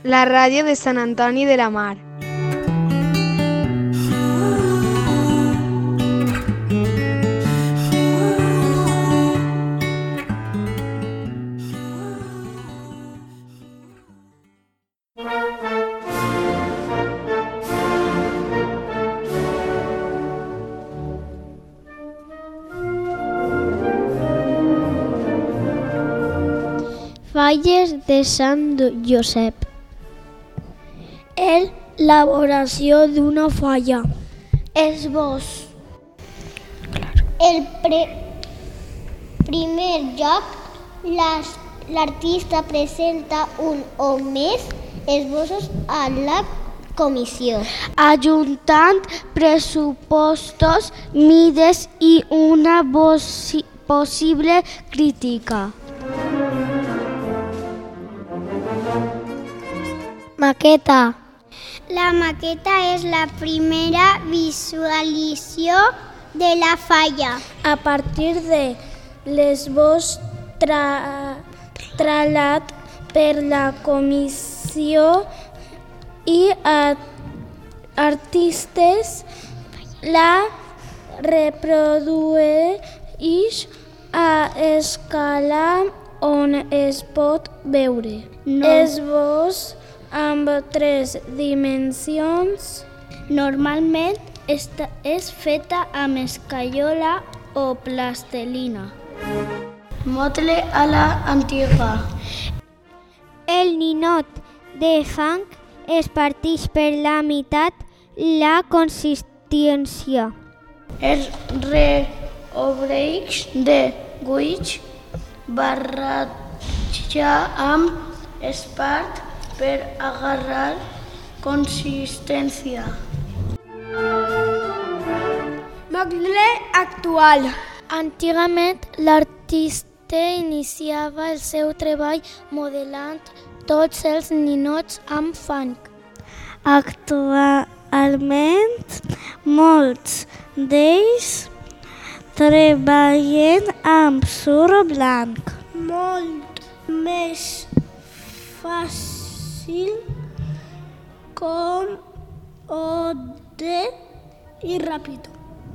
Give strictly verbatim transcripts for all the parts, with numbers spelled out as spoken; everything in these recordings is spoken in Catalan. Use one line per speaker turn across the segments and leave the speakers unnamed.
la ràdio de Sant Antoni de la Mar.
Falles de Sant Josep. Elaboració d'una falla. Esbós.
El pre- primer lloc, las- l'artista presenta un o més esbossos a la comissió.
Ajuntant pressupostos, mides i una possi- possible crítica. Maqueta.
La maqueta és la primera visualització de la falla.
A partir de l'esbós tra tralat per la comissió i a artistes, la reprodueix a escala on es pot veure.
No.
Esbós amb tres dimensions. Normalment esta és feta amb escaiola o plastelina. Motle a la antiga.
El ninot de fang es parteix per la meitat la consistència.
Es recobreix de guix barreja amb espart per agarrar consistència. Motle actual. Antigament, l'artista iniciava el seu treball modelant tots els ninots amb fang. Actualment, molts d'ells treballen amb suro blanc. Molt més fàcil, còmode i ràpid.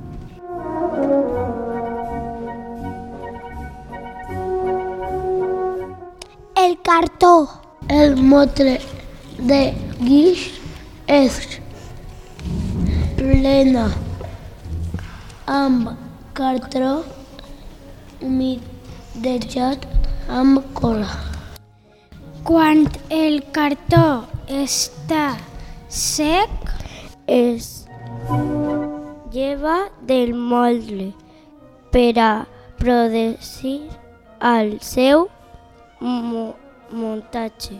El cartó.
El motle de guix és plena amb cartró humidejat amb cola.
Quan el cartó està sec,
Es lleva del molde per a produir el seu mo muntatge.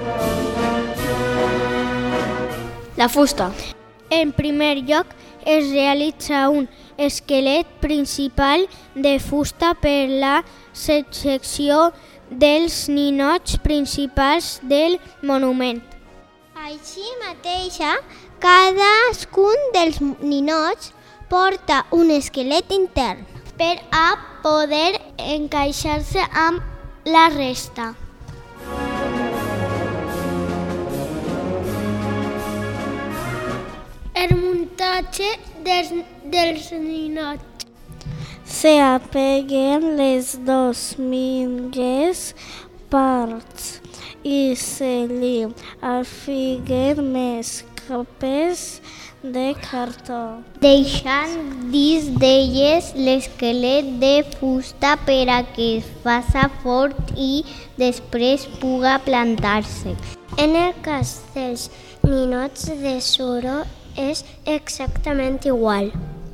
La fusta.
en primer lloc es realitza un esquelet principal de fusta per la secció dels ninots principals del monument.
Així mateix, cadascun dels ninots porta un esquelet intern per a poder encaixar-se amb la resta.
El muntatge dels, dels ninots. Se apeguen les dos mitges parts i se li afeguen més capes de cartó,
Deixant dins d'elles l'esquelet de fusta per a que es faça fort i després puga plantar-se. En el cas dels ninots de suro és exactament igual.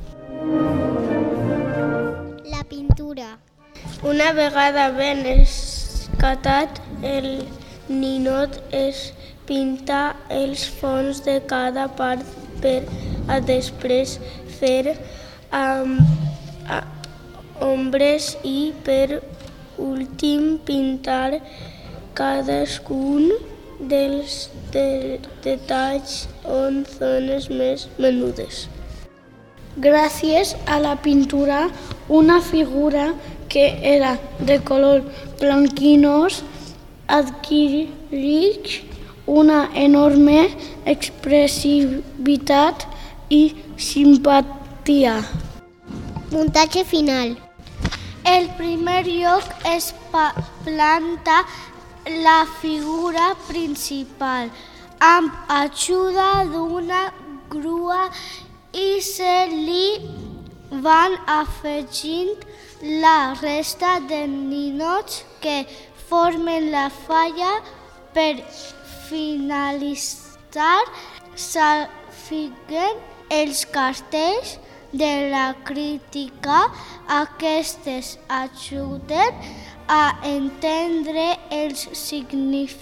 La pintura.
Una vegada ben escatat, el ninot es pinta els fons de cada part per a després fer um, a, ombres i per últim pintar cadascun dels de, detalls en zones més menudes. Gràcies a la pintura, una figura que era de color blanquinós adquireix una enorme expressivitat i simpatia.
Muntatge final.
En primer lloc es planta la figura principal amb ajuda d'una grua i se li van afegint la resta de ninots que formen la falla. Per finalitzar, s'afeguen els cartells de la crítica. Aquestes ajuden a entendre el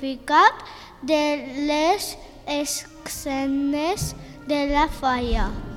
significat de les escenes de la falla.